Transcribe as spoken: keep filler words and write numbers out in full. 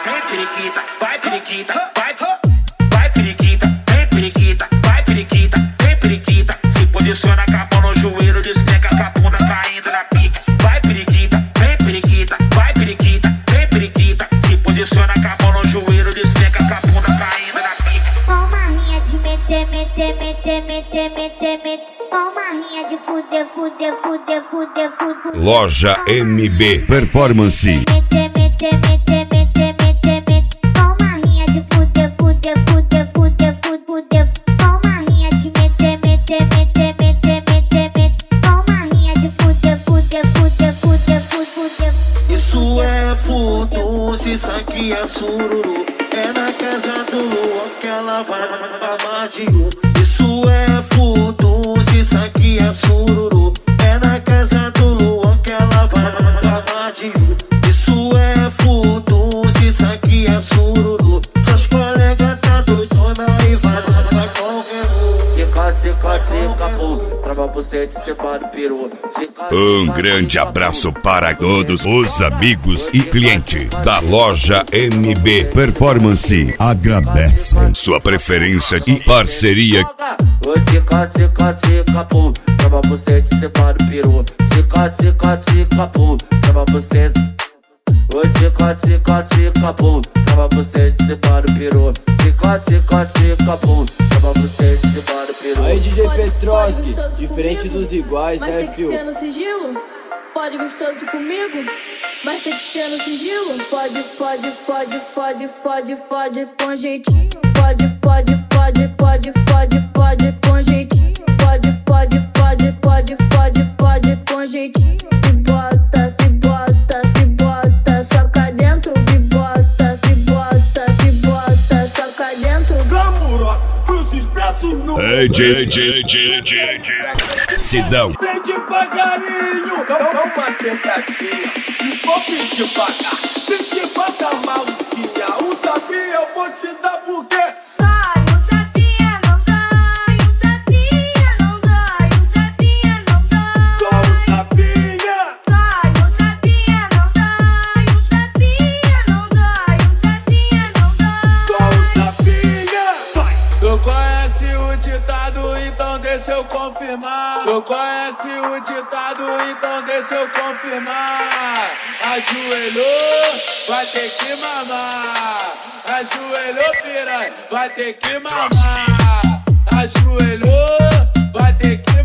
vem periquita, vai periquita, vai, vai periquita, vem periquita, vai periquita, vem periquita. Se posiciona com a mão no joelho, despenca com a bunda caindo na pica. Vai periquita, vem periquita, vai periquita, vem periquita. Se posiciona com a mão no joelho, despenca com a bunda caindo na pica. Ó marrinha de meter, meter, meter, meter, meter, meter. Ó marrinha de fuder, fuder, fuder, fuder, fuder. Loja M B Performance. Meter, meter, meter, meter, meter, meter. Ó marrinha de fuder, fuder, fuder, fuder, fuder. Ó marrinha de meter, meter, meter, meter, meter, meter. Ó marrinha de fuder, fuder, fuder, fuder, fuder. Isso é fudo, se isso aqui é sururu. É na casa do Luan que ela vai amar de um. Isso é fudo, se isso aqui é sururu. É na casa do Luan que ela vai amar de um. Isso é fudo, se isso aqui é sururu. Seus colegas tá doidona e vai pra qualquer um. Cica, cica, cica, pô, trava você de cima do peru. Um grande abraço para todos os amigos e clientes da Loja M B Performance. Agradecem sua preferência e parceria. Cica, cica, cica, pô, trava você de cima do peru. Cica, cica, cica, pô, trava você. Cica, cica, cica, pô, trava você de cima do peru. Cica, cica, cica, pô, trava você de cima do peru. Aí D J Petroski, diferente dos iguais, mas né, tem que fio? ser no sigilo. Pode gostoso comigo, mas tem que ser no sigilo. Pode, pode, pode, pode, pode, pode com jeitinho. Pode, pode, pode, pode, pode, pode com jeitinho. Pode, pode, pode, pode, pode, pode com jeitinho. Se bota, se bota, se bota, soca dentro. Se bota, se bota, se bota, soca dentro. Gamuró, cruz expresso no. Ei, J, J, J, J, Sidão. Vem devagarinho, dá uma tentativa e vou pedir pagar. Se te bota maluquinha, um tapinha eu vou te dar porque Dai, um tapinha não dai, um tapinha não dai, um tapinha não dai. só um tapinha. Dai, um tapinha não dai, um tapinha não dai, um tapinha não dai. Só um tapinha. Vai. Tu conhece o ditado, então deixa eu confirmar. Tu conhece o ditado, então deixa eu confirmar. Ajoelhou, vai ter que mamar. Ajoelhou, piranha, vai ter que mamar. Ajoelhou, vai ter que